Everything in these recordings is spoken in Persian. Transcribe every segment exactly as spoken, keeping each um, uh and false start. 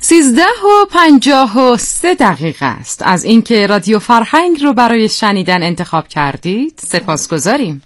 سیزده و پنجاه و سه دقیقه است از اینکه رادیو فرهنگ رو برای شنیدن انتخاب کردید. سپاسگزاریم.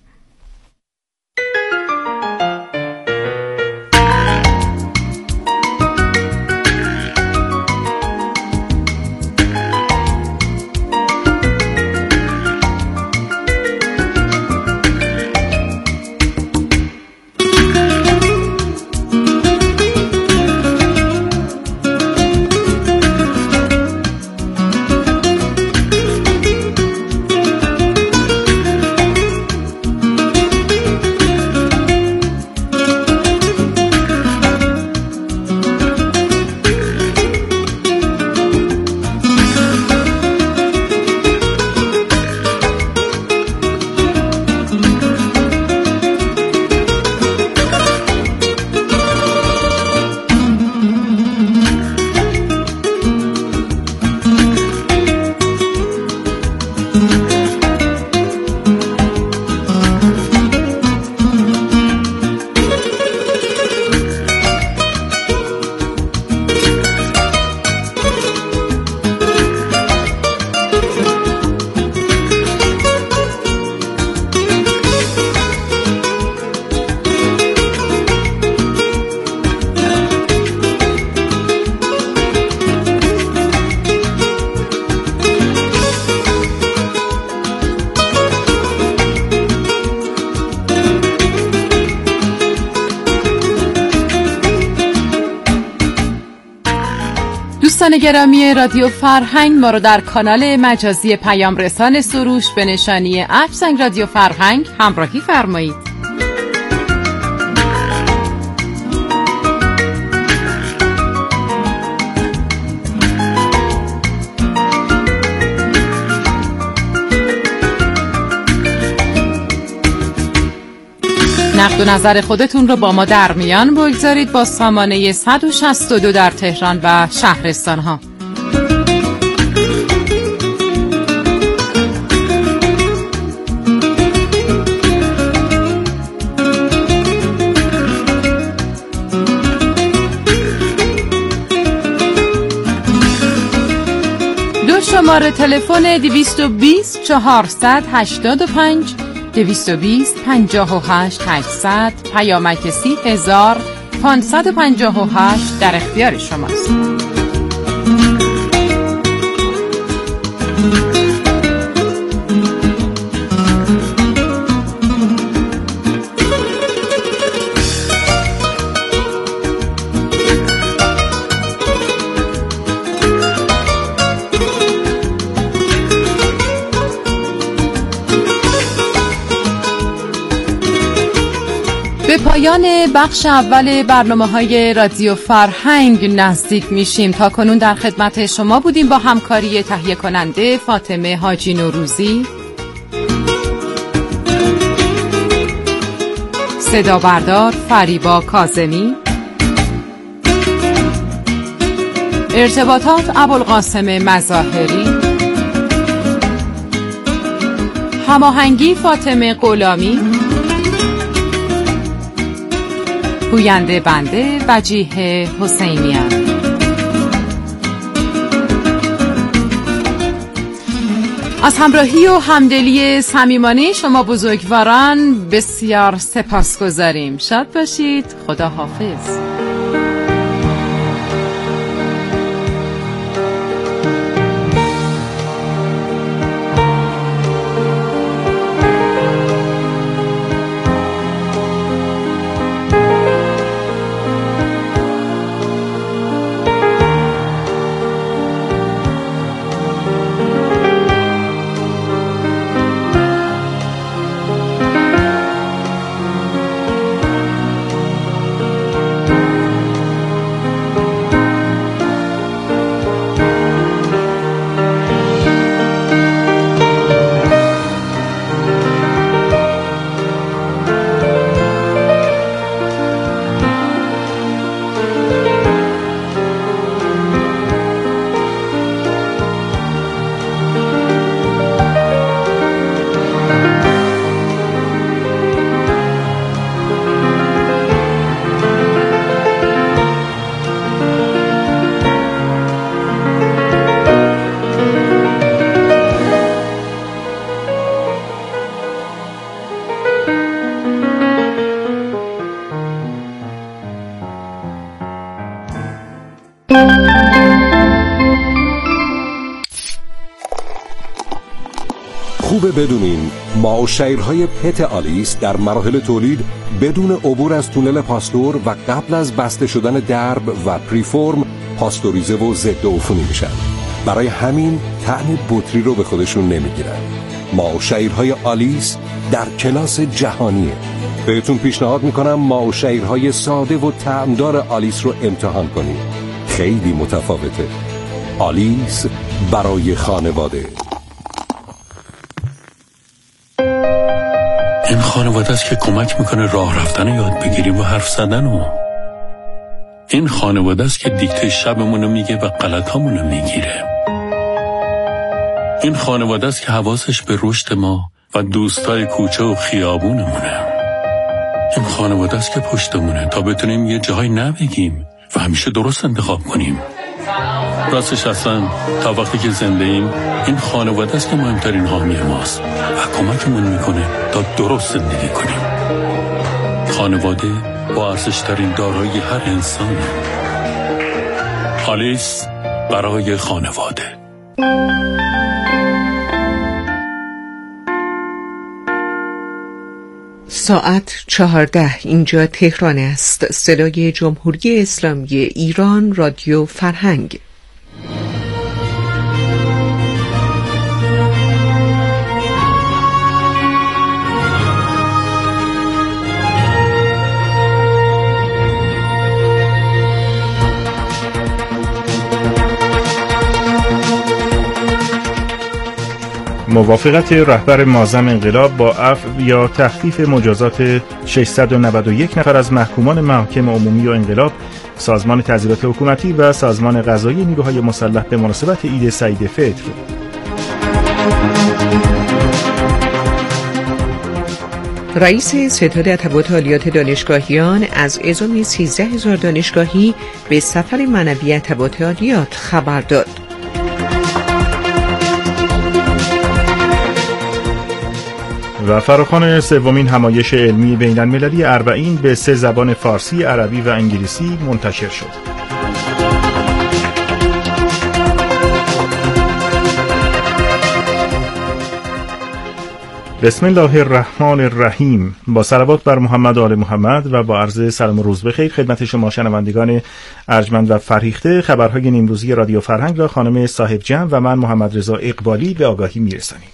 دوستان گرامی رادیو فرهنگ، ما رو در کانال مجازی پیام رسان سروش به نشانی ات سنگ رادیو فرهنگ همراهی فرمایید. نقد و نظر خودتون رو با ما در میان بگذارید با سامانه صد و شصت و دو در تهران و شهرستان ها. دو شماره تلفن دویست و بیست چهارصد هشتاد و پنج، دویست و بیست پنجاه و هشت هشتصد، پیامک سی هزار پانصد و پنجاه و هشت در اختیار شماست. به پایان بخش اول برنامه‌های رادیو فرهنگ نزدیک میشیم. تا کنون در خدمت شما بودیم با همکاری تهیه کننده فاطمه حاجی نوروزی، صدا بردار فریبا کاظمی، ارتباطات ابوالقاسم مظاهری، هماهنگی فاطمه غلامی، گوینده بنده وجیه حسینیان. از همراهی و همدلی صمیمانه شما بزرگواران بسیار سپاسگزاریم. شاد باشید. خدا حافظ. خوبه بدونین ماوشیرهای پت آلیس در مراحل تولید بدون عبور از تونل پاستور و قبل از بسته شدن درب و پریفورم پاستوریزه و ضد عفونی میشن. برای همین طعم بطری رو به خودشون نمیگیرن. ماوشیرهای آلیس در کلاس جهانیه. بهتون پیشنهاد میکنم ماوشیرهای ساده و طعمدار آلیس رو امتحان کنید. خیلی متفاوته. آلیس برای خانواده. این خانواده است که کمک میکنه راه رفتن یاد بگیریم و حرف زدن و این خانواده است که دیکته شبمونو میگه و غلطامونو میگیره. این خانواده است که حواسش به رشد ما و دوستای کوچه و خیابونمونه. این خانواده است که پشتمونه تا بتونیم یه جایی نبگیم و همیشه درست انتخاب کنیم. راستش اصلا تا وقتی که زنده ایم این خانواده است که مهمترین حامی ماست و کمکمون میکنه تا درست زندگی کنیم. خانواده با ارزش‌ترین دارایی هر انسانه. آلیس برای خانواده. ساعت چهارده، اینجا تهران است. صدای جمهوری اسلامی ایران، رادیو فرهنگ. موافقت رهبر معظم انقلاب با عفو یا تخفیف مجازات ششصد و نود و یک نفر از محکومان محاکم عمومی و انقلاب، سازمان تعزیرات حکومتی و سازمان قضایی نیروهای مسلح به مناسبت عید سعید فطر. رئیس ستاد ارتباط عالیات دانشگاهیان از اعزام سیزده هزار دانشگاهی به سفر معنوی ارتباط عالیات خبر داد. و فراخوان سومین همایش علمی بین المللی اربعین به سه زبان فارسی، عربی و انگلیسی منتشر شد. بسم الله الرحمن الرحیم. با صلوات بر محمد و آل محمد و با عرض سلام و روز بخیر خدمت شما شنوندگان ارجمند و فرهیخته، خبرهای نیمروزی رادیو فرهنگ را خانم صاحب جمع و من محمد رضا اقبالی به آگاهی میرسانیم.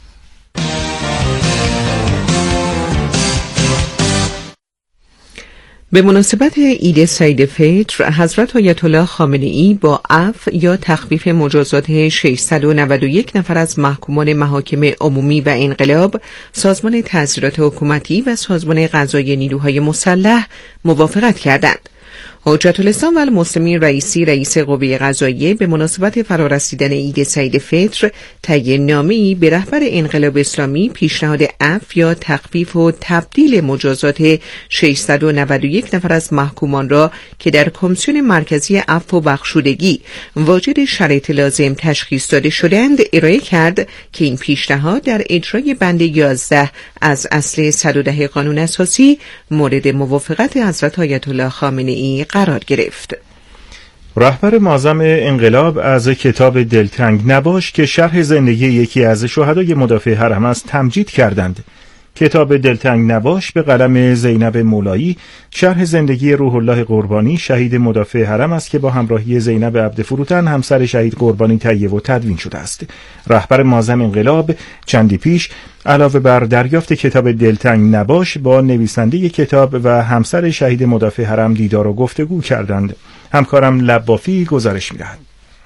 به مناسبت عید سعید فطر، حضرت آیت الله خامنه ای با عفو یا تخفیف مجازات ششصد و نود و یک نفر از محکومان محاکم عمومی و انقلاب، سازمان تعزیرات حکومتی و سازمان قضایی نیروهای مسلح موافقت کردند. حجت الاسلام و المسلمین رئیسی رئیس قوه قضاییه به مناسبت فرارسیدن عید سعید فطر تهیه نامه‌ای به رهبر انقلاب اسلامی پیشنهاد عفو یا تخفیف و تبدیل مجازات ششصد و نود و یک نفر از محکومان را که در کمیسیون مرکزی عفو و بخشودگی واجد شرایط لازم تشخیص داده شدند ارائه کرد که این پیشنهاد در اجرای بند یازده از اصل صد و ده قانون اساسی مورد موافقت حضرت آیت الله خامنه ای قرار گرفت. رهبر معظم انقلاب از کتاب دلتنگ نباش که شرح زندگی یکی از شهدای مدافع حرم است تمجید کردند. کتاب دلتنگ نباش به قلم زینب مولایی شرح زندگی روح الله قربانی، شهید مدافع حرم است که با همراهی زینب عبدفروتن همسر شهید قربانی تهیه و تدوین شده است. رهبر معظم انقلاب چندی پیش علاوه بر دریافت کتاب دلتنگ نباش با نویسنده کتاب و همسر شهید مدافع حرم دیدار و گفتگو کردند. همکارم لبافی گزارش می‌دهد.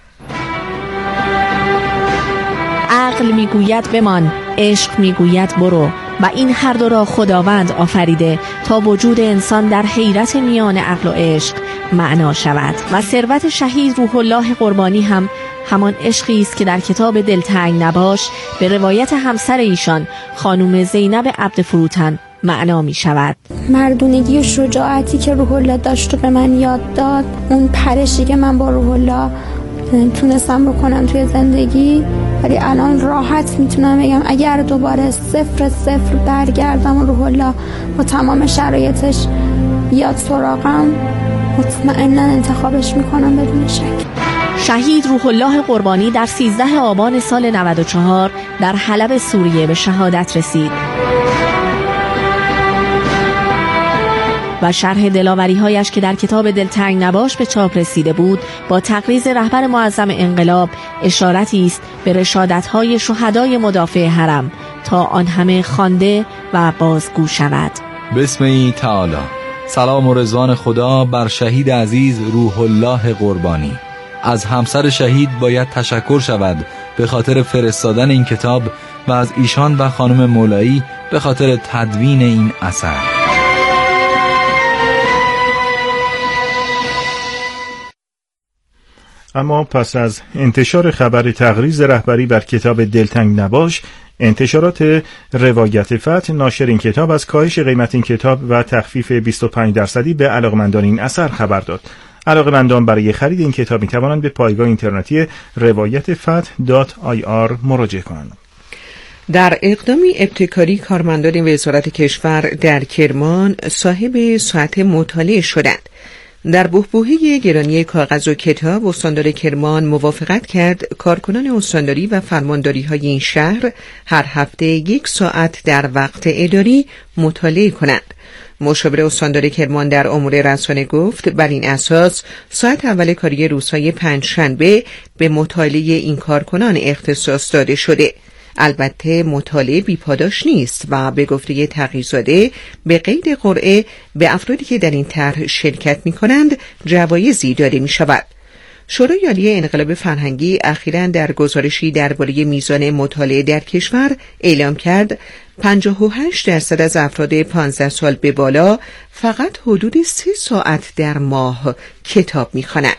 عقل میگوید بمان، عشق میگوید برو، و این هر دو را خداوند آفریده تا وجود انسان در حیرت میان عقل و عشق معنا شود. و ثروت شهید روح الله قربانی هم همان عشقی است که در کتاب دلتنگ نباش به روایت همسر ایشان خانم زینب عبدفروتن معنا می شود. مردونگی و شجاعتی که روح الله داشت و به من یاد داد، اون پرشی که من با روح الله تونستم بکنم توی زندگی، ولی الان راحت میتونم بگم اگر دوباره صفر صفر برگردم و روح الله با تمام شرایطش بیاد سراغم، مطمئنا انتخابش میکنم بدون شک. شهید روح الله قربانی در سیزده آبان سال نود و چهار در حلب سوریه به شهادت رسید و شرح دلاوری‌هایش که در کتاب دلتنگ نباش به چاپ رسیده بود با تقریض رهبر معظم انقلاب اشارتی است به رشادت‌های شهدای مدافع حرم تا آن همه خوانده و بازگو شود. بسم تعالی. سلام و رضوان خدا بر شهید عزیز روح الله قربانی. از همسر شهید باید تشکر شود به خاطر فرستادن این کتاب و از ایشان و خانم مولایی به خاطر تدوین این اثر. اما پس از انتشار خبر تقریض رهبری بر کتاب دلتنگ نباش، انتشارات روایت فتح ناشر این کتاب از کاهش قیمت این کتاب و تخفیف بیست و پنج درصدی به علاقمندان این اثر خبر داد. علاقمندان برای خرید این کتاب می توانند به پایگاه اینترنتی روایت فتح دات آی آر مراجعه کنند. در اقدامی ابتکاری کارمندان وزارت کشور در کرمان صاحب ساعت مطالعه شدند. در بحبوحه گرانی کاغذ و کتاب استاندار کرمان موافقت کرد کارکنان استانداری و فرمانداری های این شهر هر هفته یک ساعت در وقت اداری مطالعه کنند. مشاور استاندار کرمان در امور رسانه گفت بر این اساس ساعت اول کاری روزهای پنجشنبه به مطالعه این کارکنان اختصاص داده شده. البته مطالعه بیپاداش نیست و به گفته تقی‌زاده به قید قرعه به افرادی که در این طرح شرکت می کنند جوایزی داده می شود. شورای عالی انقلاب فرهنگی اخیراً در گزارشی درباره میزان مطالعه در کشور اعلام کرد پنجاه و هشت درصد از افراد پانزده سال به بالا فقط حدود سه ساعت در ماه کتاب می خوانند.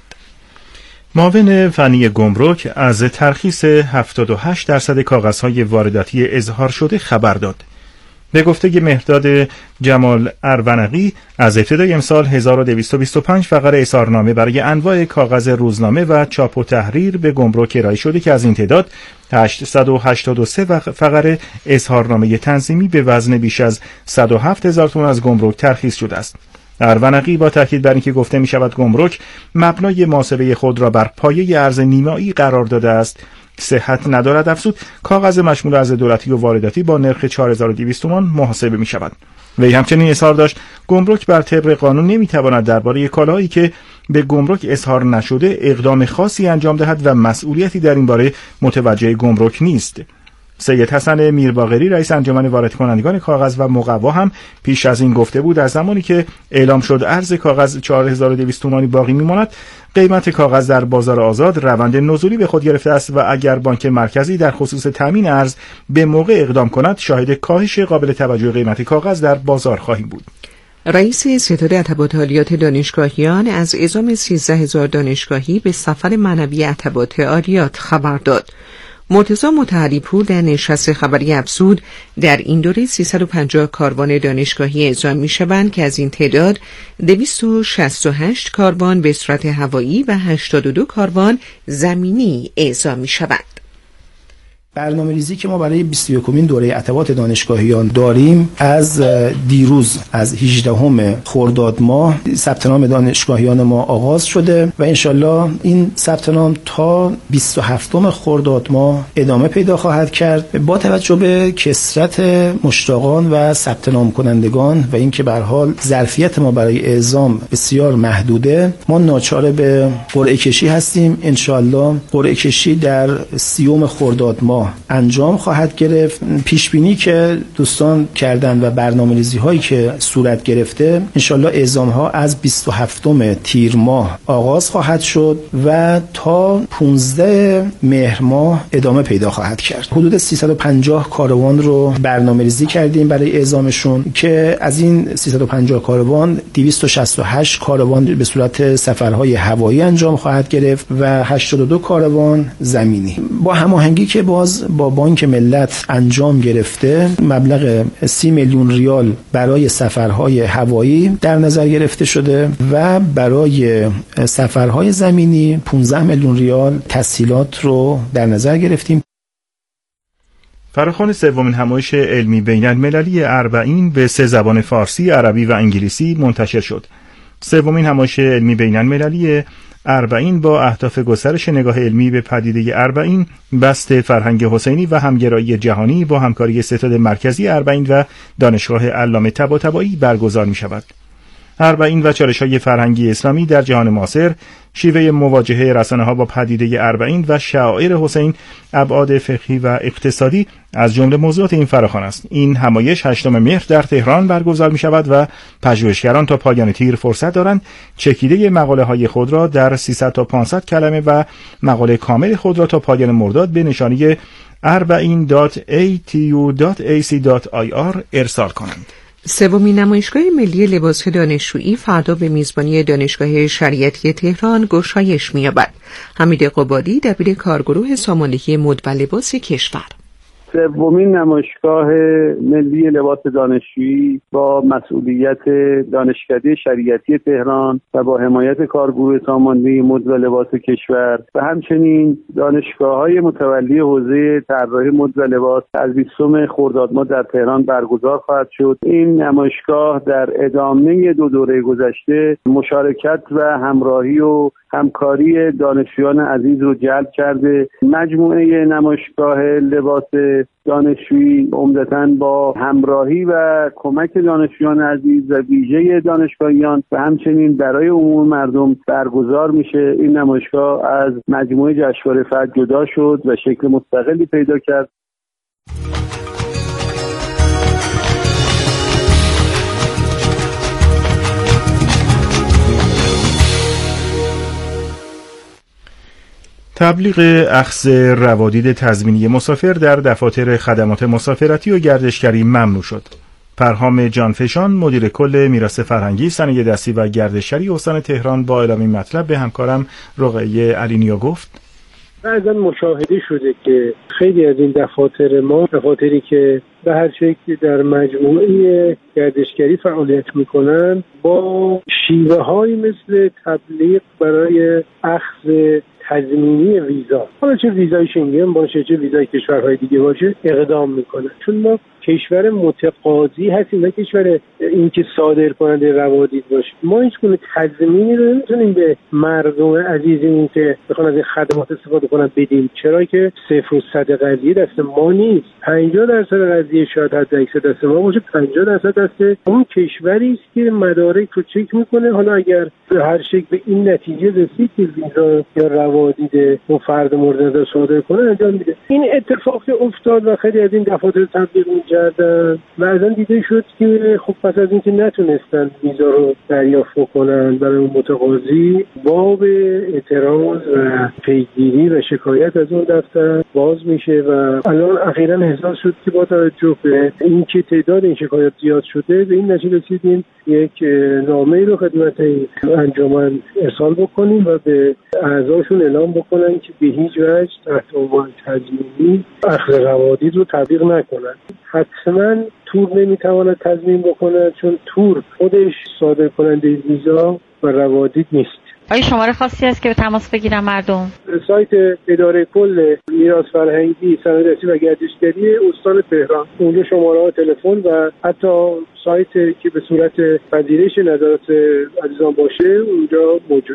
معاون فنی گمرک از ترخیص هفتاد و هشت درصد کاغذهای وارداتی اظهار شده خبر داد. به گفته مهرداد جمال ارونقی از ابتدای امسال هزار و دویست و بیست و پنج فقره اظهارنامه برای انواع کاغذ روزنامه و چاپ و تحریر به گمرک ارائه شده که از این تعداد هشتصد و هشتاد و سه فقره اظهارنامه تنظیمی به وزن بیش از صد و هفت هزار تومان از گمرک ترخیص شده است. ارونقی با تاکید بر اینکه گفته می شود گمرک مبنای محاسبه خود را بر پایه ارز نیمایی قرار داده است صحت ندارد، افزود کاغذ مشمول ارز دولتی و وارداتی با نرخ چهار هزار و دویست تومان محاسبه می شود. وی همچنین اظهار داشت گمرک بر طبق قانون نمی تواند درباره کالاهایی که به گمرک اظهار نشده اقدام خاصی انجام دهد و مسئولیتی در این باره متوجه گمرک نیست. سید حسن میرباقری رئیس انجمن وارد کنندگان کاغذ و مقوا هم پیش از این گفته بود از زمانی که اعلام شد ارز کاغذ چهار هزار و دویست تومانی باقی میماند قیمت کاغذ در بازار آزاد روند نزولی به خود گرفته است و اگر بانک مرکزی در خصوص تامین ارز به موقع اقدام کند شاهد کاهش قابل توجه قیمت کاغذ در بازار خواهیم بود. رئیس ستاد عتبات عالیات دانشگاهیان از اعزام سیزده هزار دانشگاهی به سفر معنوی عتبات عالیات خبر داد. مرتضی مطهری پور در نشست خبری افزود در این دوره سیصد و پنجاه کاروان دانشگاهی اعزام می شوند که از این تعداد دویست و شصت و هشت کاروان به صورت هوایی و هشتاد و دو کاروان زمینی اعزام می شوند. برنامه ریزی که ما برای بیست و یکمین دوره عتبات دانشگاهیان داریم از دیروز از هجدهم خرداد ماه ثبت نام دانشگاهیان ما آغاز شده و انشالله این ثبت نام تا بیست و هفتم خرداد ماه ادامه پیدا خواهد کرد. با توجه به کثرت مشتاقان و ثبت نام کنندگان و اینکه به هر حال ظرفیت ما برای اعزام بسیار محدوده ما ناچار به قرعه کشی هستیم. انشالله قرعه کشی در سیوم خرداد ماه انجام خواهد گرفت. پیش بینی که دوستان کردن و برنامه‌ریزی هایی که صورت گرفته انشالله اعزام ها از بیست و هفتم تیر ماه آغاز خواهد شد و تا پانزده مهر ماه ادامه پیدا خواهد کرد. حدود سیصد و پنجاه کاروان رو برنامه‌ریزی کردیم برای اعزامشون که از این سیصد و پنجاه کاروان دویست و شصت و هشت کاروان به صورت سفرهای هوایی انجام خواهد گرفت و هشتاد و دو کاروان زمینی. با هماهنگی که باز با بانک ملت انجام گرفته مبلغ سی میلیون ریال برای سفرهای هوایی در نظر گرفته شده و برای سفرهای زمینی پانزده میلیون ریال تسهیلات رو در نظر گرفتیم. فراخوان سومین همایش علمی بین المللی اربعین به سه زبان فارسی، عربی و انگلیسی منتشر شد. سومین همایش علمی بین‌المللی اربعین با اهداف گسترش نگاه علمی به پدیده اربعین، بسط فرهنگ حسینی و همگرایی جهانی با همکاری ستاد مرکزی اربعین و دانشگاه علامه طباطبایی برگزار می شود. اربعین و چالش‌های فرهنگی اسلامی در جهان معاصر، شیوه مواجهه رسانه‌ها با پدیده اربعین و شعائر حسین، ابعاد فقهی و اقتصادی از جمله موضوعات این فراخوان است. این همایش هشتم مهر در تهران برگزار می‌شود و پژوهشگران تا پایان تیر فرصت دارند چکیده مقاله‌های خود را در سیصد تا پانصد کلمه و مقاله کامل خود را تا پایان مرداد به نشانی اربعین دات ای تی یو دات ای سی دات آی آر ارسال کنند. سومین نمایشگاه ملی لباس دانشجویی فردا به میزبانی دانشگاه شریعتی تهران گشایش می‌یابد. حمید قبادی دبیر کارگروه ساماندهی مد و لباس کشور: سومین نمایشگاه ملی لباس دانشجویی با مسئولیت دانشکده شریعتی تهران و با حمایت کارگروه ساماندهی مد و لباس کشور و همچنین دانشگاه‌های متولی حوزه طراحی مد و لباس از بیستم خرداد ماه در تهران برگزار خواهد شد. این نمایشگاه در ادامه دو دوره گذشته مشارکت و همراهی و همکاری دانشجویان عزیز رو جلب کرده. مجموعه نمایشگاه لباس دانشجویی عمدتاً با همراهی و کمک دانشجویان عزیز و ویژه دانشگاهیان و همچنین برای عموم مردم برگزار میشه. این نمایشگاه از مجموعه جشنواره فجر جدا شد و شکل مستقلی پیدا کرد. تبلیغ اخذ روادید تضمینی مسافر در دفاتر خدمات مسافرتی و گردشگری ممنوع شد. پرهام جانفشان، مدیر کل میراث فرهنگی، صنایع دستی و گردشگری استان تهران، با اعلام این مطلب به همکارم رقیه علینیا گفت: بعضا مشاهده شده که خیلی از این دفاتر ما، دفاتری که به هر شکلی در مجموعه گردشگری فعالیت میکنن، با شیوه های مثل تبلیغ برای اخذ تضمینی ویزا، حالا چه ویزای شنگن باشه چه ویزای کشورهای دیگه باشه، اقدام میکنه. چون ما کشور متقاضی هستیم نه کشور این که صادر کننده روادید باشه. ما هیچ گونه تضمینی رو نمیتونیم به مردم عزیزمون که بخوان از این خدمات استفاده کنن بدیم، چرا که صفر و صد قضیه دست ما نیست. پنجاه درصد قضیه شاید حد اکثر دست ما باشه، پنجاه درصد دست اون کشوری است که مدارک رو چک میکنه. حالا اگر به هر شکل به این نتیجه رسید که ویزا یا روادید اون فرد مورد نظر صادر کنه، انجام میده. این اتفاق افتاد و خیلی از این دفاتر تبلیغ می‌کردن. بعضا دیده شد که خب پس از اینکه نتونستن ویزا رو دریافت کنن برای اون متقاضی، باب اعتراض و پیگیری و شکایت از اون دفتر باز میشه و الان اخیراً احساس شد که با توجه به اینکه تعداد این شکایات زیاد شده، به این نتیجه رسیدیم یک نامه‌ای رو خدمت انجمن ارسال بکنیم و به اعضاشون اعلام بکنن که به هیچ وجه تحت عنوان تضمینی اخذ روادید رو تبلیغ نکنن. حتما تور نمیتواند تضمین بکنه، چون تور خودش صادر کننده ویزا و روادید نیست. آیا شماره خاصی هست که به تماس بگیرن مردم؟ سایت اداره کل میراث فرهنگی، صنایع دستی و گردشگری استان تهران، اونجا شماره ها تلفن و حتی سایت که به صورت پذیرش نظرات عزیزان باشه اونجا موجود.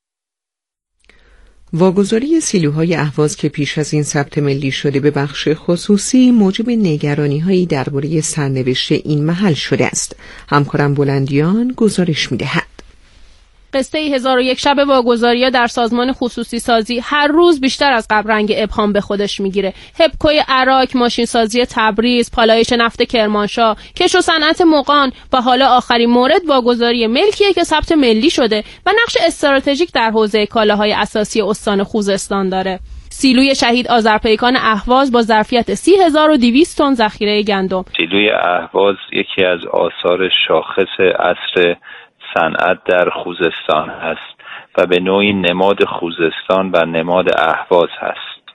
واگذاری سیلوهای اهواز که پیش از این ثبت ملی شده به بخش خصوصی موجب نگرانی‌هایی درباره سرنوشت این محل شده است. همکارم بلندیان گزارش می‌دهد. قصه هزار و یک شب واگذاری‌ها در سازمان خصوصی سازی هر روز بیشتر از قبل رنگ ابهام به خودش میگیره. هپکوی عراق، ماشین سازی تبریز، پالایش نفت کرمانشاه، کش و صنعت مقان و حالا آخرین مورد واگذاری ملکیه که ثبت ملی شده و نقش استراتژیک در حوزه کالاهای اساسی استان خوزستان داره. سیلوی شهید آذرپیکان اهواز با ظرفیت سی هزار و دویست تن ذخیره گندم. سیلوی اهواز یکی از آثار شاخص عصر صنعت در خوزستان است و به نوعی نماد خوزستان و نماد اهواز هست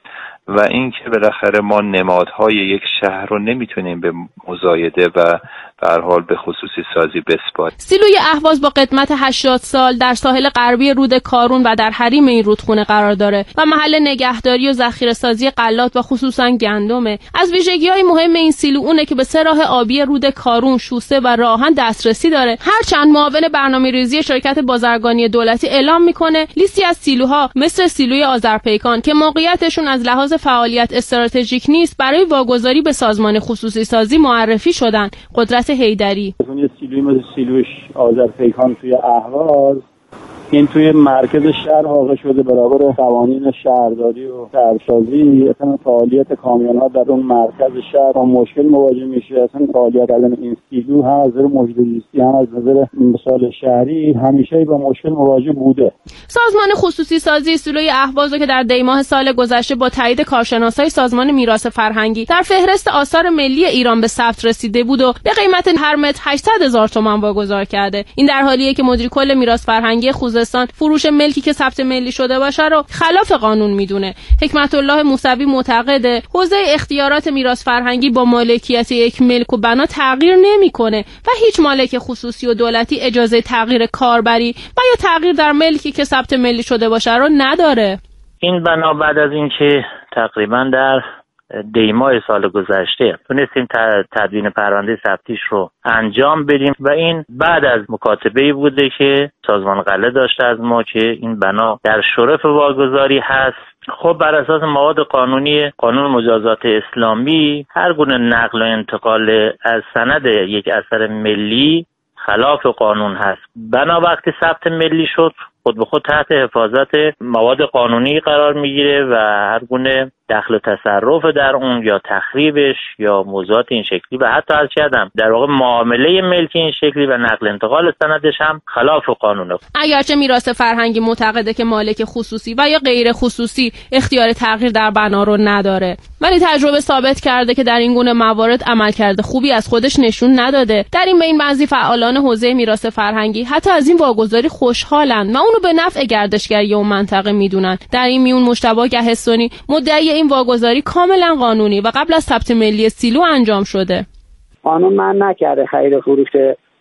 و اینکه بالاخره ما نمادهای یک شهر رو نمیتونیم به مزایده و به هر حال به خصوصی سازی بسپاریم. سیلوی اهواز با قدمت هشتاد سال در ساحل غربی رود کارون و در حریم این رودخونه قرار داره و محل نگهداری و ذخیره‌سازی غلات و خصوصا گندمه. از ویژگی‌های مهم این سیلو اونه که به سه راه آبی رود کارون، شوسه و راهن دسترسی داره. هرچند معاون برنامه‌ریزی شرکت بازرگانی دولتی اعلام میکنه لیستی از سیلوها مثل سیلوی آذرپیکان که موقعیتشون از لحاظ فعالیت استراتژیک نیست برای واگذاری به سازمان خصوصی سازی معرفی شدن. قدرت حیدری یه سیلوی مثل سیلوی آذرپیکان توی اهواز این توی مرکز شهر واقع شده، برابر قوانین شهرداری و شهرسازی. اصلا فعالیت کامیون‌ها در اون مرکز شهر با مشکل مواجه میشه. اصلا فعالیت از این سیلو هم از نظر محیط زیستی هم از نظر مثال شهری همیشه با مشکل مواجه بوده. سازمان خصوصی سازی سیلوی اهواز که در دی ماه سال گذشته با تایید کارشناسای سازمان میراث فرهنگی در فهرست آثار ملی ایران به ثبت رسیده بود و به قیمت هر متر هشتصد هزار تومان واگذار کرده. این در حالیه که مدیر کل میراث فرهنگی خوزستان فروش ملکی که ثبت ملی شده باشه رو خلاف قانون میدونه. حکمت الله موسوی معتقده حوزه اختیارات میراث فرهنگی با مالکیت یک ملک و بنا تغییر نمیکنه و هیچ مالک خصوصی و دولتی اجازه تغییر کاربری و یا تغییر در ملکی که ثبت ملی شده باشه رو نداره. این بنا بعد از اینکه تقریبا در دیماه سال گذشته تونستیم تدوین پرونده ثبتیش رو انجام بدیم و این بعد از مکاتبه‌ای بوده که سازمان قلعه داشته از ما که این بنا در شرف واگذاری هست. خب بر اساس مواد قانونی قانون مجازات اسلامی هر گونه نقل و انتقال از سند یک اثر ملی خلاف قانون هست. بنا وقتی ثبت ملی شد خود به خود تحت حفاظت مواد قانونی قرار میگیره و هر گونه دخل و تصرف در اون یا تخریبش یا موضوعات این شکلی و حتی از چیدم در واقع معامله ملکی این شکلی و نقل انتقال سندش هم خلاف قانونه. اگرچه میراث فرهنگی معتقده که مالک خصوصی و یا غیر خصوصی اختیار تغییر در بنا رو نداره، ولی تجربه ثابت کرده که در این گونه موارد عملکرد خوبی از خودش نشون نداده. در این بین بعضی فعالان حوزه میراث فرهنگی حتی از این واگذاری خوشحالن و اونو به نفع گردشگری اون منطقه میدونن. در این میون مجتبی گهستانی مدعی این واگذاری کاملا قانونی و قبل از ثبت ملی سیلو انجام شده. قانون من نکرده خرید فروش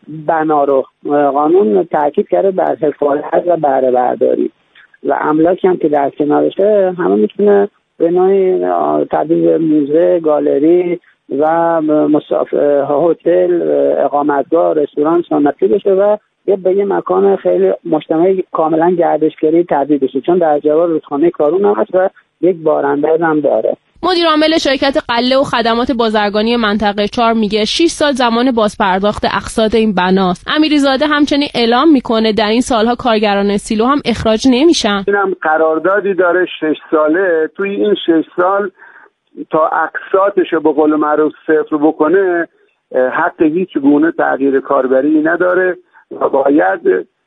بنا رو، قانون تاکید کرده بر حفاظت و بهره برداری و املاکی هم که در کنارشه همه میتونه به نوعی تبدیل موزه، گالری و مسافر هتل، اقامتگاه، رستوران سنتی بشه و یه به یه مکان خیلی مجتمعی کاملا گردشگری تبدیل بشه، چون در جوار رودخانه کارون هم هست و یک بارانداز هم داره. مدیر عامل شرکت قلعه و خدمات بازرگانی منطقه چهار میگه شش سال زمان بازپرداخت اقساط این بناست. امیریزاده همچنین اعلام میکنه در این سالها کارگران سیلو هم اخراج نمیشن. اینم قراردادی داره شش ساله، توی این شش سال تا اقساطش رو به قول معروف صفر بکنه حق هیچ گونه تغییر کاربری نداره و باید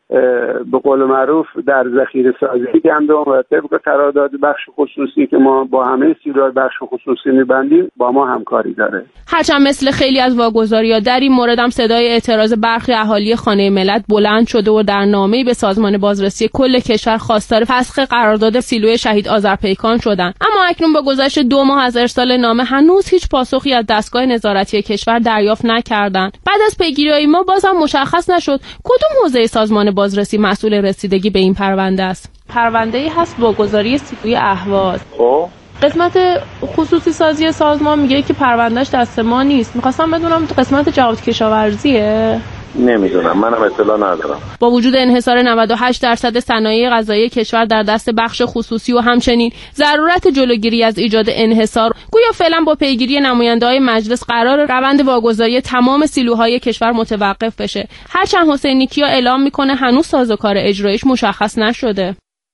به قول معروف در ذخیره سازی گندم و طبق قرارداد بخش خصوصی که ما با همه سیلوهای بخش خصوصی می‌بندیم با ما همکاری داره. هرچند مثل خیلی از واگذاری‌ها در این مورد هم صدای اعتراض برخی اهالی خانه ملت بلند شده و در نامه‌ای به سازمان بازرسی کل کشور خواستار فسخ قرارداد سیلوی شهید آذرپیکان شدند. اما اکنون با گذشت دو ماه از ارسال نامه هنوز هیچ پاسخی از دستگاه نظارتی کشور دریافت نکردند. بعد از پیگیری‌های ما باز هم مشخص نشد کدوم حوزه سازمان بازرسی مسئول رسیدگی به این پرونده است. پرونده‌ای هست واگذاری سیلوی اهواز. خب قسمت خصوصی سازی سازمان میگه که پروندهش دست ما نیست. می‌خواستم بدونم قسمت جهاد کشاورزیه؟ نمیدونم، منم اطلاع ندارم. با وجود انحصار نود و هشت درصد صنایع غذایی کشور در دست بخش خصوصی و همچنین ضرورت جلوگیری از ایجاد انحصار، گویا فعلا با پیگیری نماینده‌های مجلس قرار روند واگذاری تمام سیلوهای کشور متوقف بشه. هرچند حسین نیکیا اعلام میکنه هنوز سازوکار اجرایش مشخص نشده.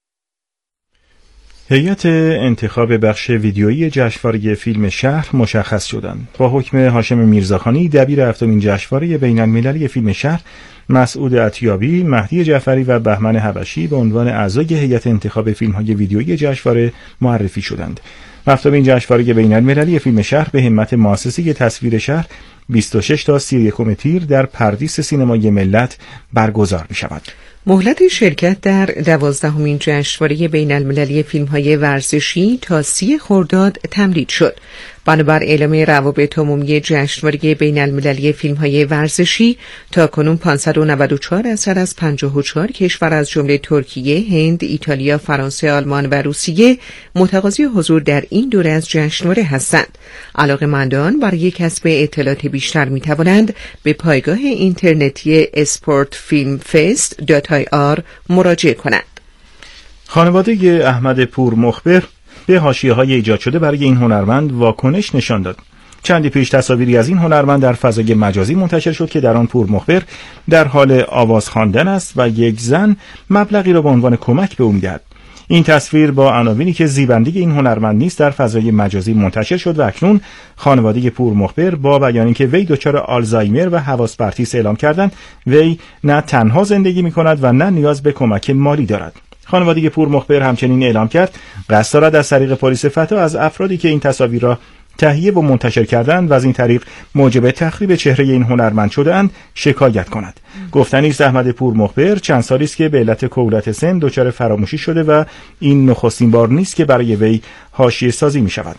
هیئت انتخاب بخش ویدیویی جشنواره فیلم شهر مشخص شدند. با حکم هاشم میرزاخانی دبیر هفتمین جشنواره بین‌المللی فیلم شهر، مسعود عطیابی، مهدی جعفری و بهمن حبشی به عنوان اعضای هیئت انتخاب فیلم‌های ویدیویی جشنواره معرفی شدند. هفتمین جشنواره بین‌المللی فیلم شهر به همت مؤسسه تصویر شهر بیست و شش تا سی و یک تیر در پردیس سینمای ملت برگزار می‌شود. مهلت شرکت در دوازدهمین جشنواره بین المللی فیلم‌های ورزشی تا سی خرداد تمدید شد. بنابر اعلام روابط عمومی جشنواره بین المللی فیلم‌های ورزشی تا کنون پانصد و نود و چهار اثر از پنجاه و چهار کشور از جمله ترکیه، هند، ایتالیا، فرانسه، آلمان و روسیه متقاضی حضور در این دوره از جشنواره هستند. علاقه‌مندان برای کسب اطلاعات بیشتر می‌توانند به پایگاه اینترنتی اسپورت فیلم فست دات آی آر مراجعه کنند. خانواده احمد پور مخبر به حاشیه‌های ایجاد شده برای این هنرمند واکنش نشان داد. چندی پیش تصاویری از این هنرمند در فضای مجازی منتشر شد که در آن پور مخبر در حال آواز خواندن است و یک زن مبلغی را به عنوان کمک به او می‌دهد. این تصویر با عناوینی که زیبندگی این هنرمند نیست در فضای مجازی منتشر شد و اکنون خانواده پور مخبر با بیانی که وی دچار آلزایمر و حواس پرتیس اعلام کردند وی نه تنها زندگی می‌کند و نه نیاز به کمک مالی دارد. خانواده پور مخبر همچنین اعلام کرد قصد دارد از طریق پلیس فتا از افرادی که این تصاویر را تهیه و منتشر کردند و از این طریق موجب تخریب چهره این هنرمند شده‌اند شکایت کند. گفتنی است احمد پور مخبر چند سالی است که به علت کهولت سن دچار فراموشی شده و این نخستین بار نیست که برای وی حاشیه سازی می شود.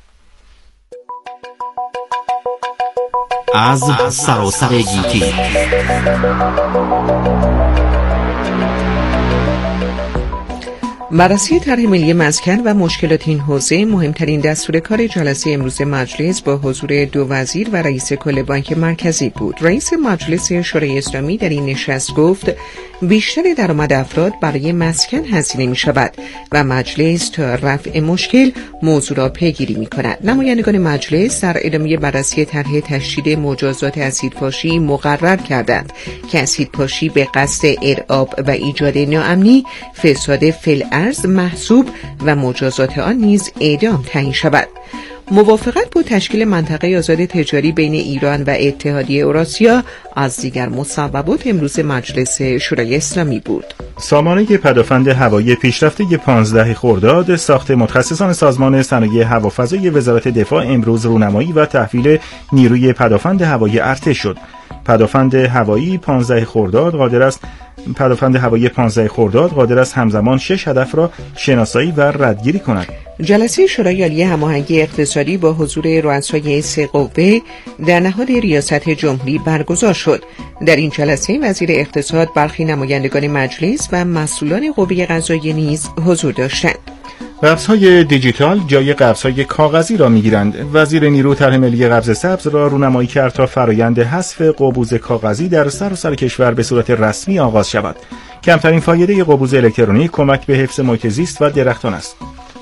از سراسر گیتی بررسی طرح ملی مسکن و مشکلات این حوزه مهمترین دستور کار جلسه امروز مجلس با حضور دو وزیر و رئیس کل بانک مرکزی بود. رئیس مجلس شورای اسلامی در این نشست گفت بیشتر درآمد افراد برای مسکن هزینه می شود و مجلس تا رفع مشکل موضوع را پیگیری می کند. نمایندگان مجلس در ادامه بررسی طرح تشدید مجازات اسیدپاشی مقرر کردند که اسیدپاشی به قصد ارعاب و ایجاد ناامنی، فساد فی‌الارض محسوب و مجازات آن نیز اعدام تعیین شود. موافقت با تشکیل منطقه آزاد تجاری بین ایران و اتحادیه اوراسیا از دیگر مصوبات امروز مجلس شورای اسلامی بود. سامانه پدافند هوایی پیشرفته پانزده خرداد ساخت متخصصان سازمان صنایع هوافضای وزارت دفاع امروز رونمایی و تحویل نیروی پدافند هوایی ارتش شد. پدافند هوایی پانزده خرداد قادر است پدافند هوایی پانزده خرداد قادر است همزمان شش هدف را شناسایی و ردگیری کند. جلسه شورای عالی هماهنگی اقتصادی با حضور رؤسای سه قوه در نهاد ریاست جمهوری برگزار شد. در این جلسه وزیر اقتصاد، برخی نمایندگان مجلس و مسئولان قوه قضاییه نیز حضور داشتند. قبض‌های دیجیتال جای قبض‌های کاغذی را می‌گیرند. وزیر نیرو طرح ملی قبض سبز را رونمایی کرد تا فرآیند حذف قبوز کاغذی در سراسر کشور به صورت رسمی آغاز شود. کمترین فایده قبوز الکترونیک کمک به حفظ محیط زیست و درختان است.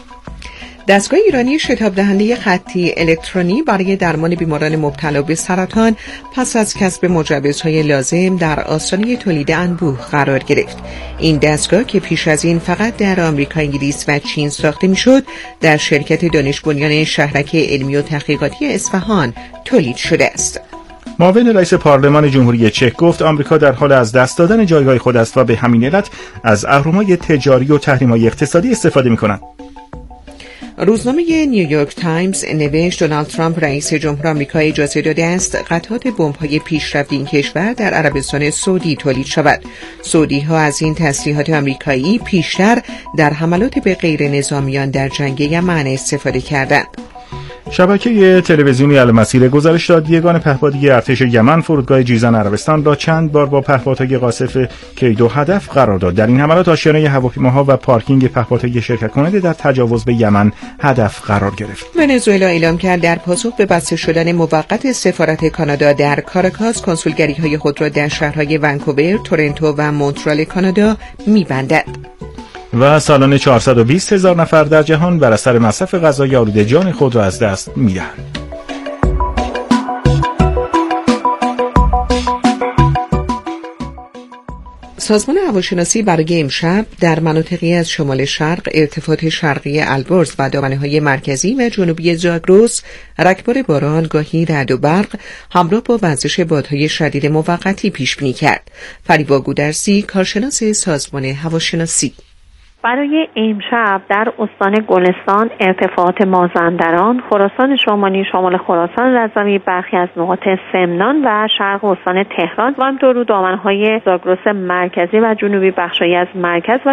دستگاه ایرانی شتاب دهنده خطی الکترونی برای درمان بیماران مبتلا به سرطان پس از کسب مجوزهای لازم در آستانه تولید انبوه قرار گرفت. این دستگاه که پیش از این فقط در آمریکا، انگلیس و چین ساخته میشد، در شرکت دانش بنیان شهرک علمی و تحقیقاتی اصفهان تولید شده است. معاون رئیس پارلمان جمهوری چک گفت آمریکا در حال از دست دادن جایگاه خود است و به همین علت از اهرم‌های تجاری و تحریم‌های اقتصادی استفاده می‌کند. روزنامه نیویورک تایمز نوشت دونالد ترامپ رئیس جمهور آمریکا اجازه داده است قطعات بمب‌های پیشرفته این کشور در عربستان سعودی تولید شود. سعودی‌ها از این تسلیحات آمریکایی پیشتر در حملات به غیر نظامیان در جنگ یمن استفاده کردند. شبکه تلویزیونی المسیر گزارش داد یگان پهپادی ارتش یمن فرودگاه جیزن عربستان را چند بار با پهپادهای قاصف کیدو هدف قرار داد. در این حملات آشیانه هواپیماها و پارکینگ پهپادهای شرکت کننده در تجاوز به یمن هدف قرار گرفت. ونزوئلا اعلام کرد در پاسخ به بسته شدن موقت سفارت کانادا در کاراکاس کنسولگری‌های خود را در شهرهای ونکوور، تورنتو و مونترال کانادا می‌بندد. و سالانه چهارصد و بیست هزار نفر در جهان بر اثر مصرف غذای آلوده جان خود را از دست می‌دهند. سازمان هواشناسی برای امشب در مناطقی از شمال شرق، ارتفاعات شرقی البرز و دامنه‌های مرکزی و جنوبی زاگرس رگبار باران گاهی رعد و برق همراه با وزش بادهای شدید موقتی پیش بینی کرد. فریبا گودرزی، کارشناس سازمان هواشناسی: برای امشب در استان گلستان، ارتفاعات مازندران، خراسان شمالی شمال خراسان رضوی، برخی از نقاط سمنان و شرق استان تهران و همینطور رو دامنهای زاگرس مرکزی و جنوبی، بخشایی از مرکز و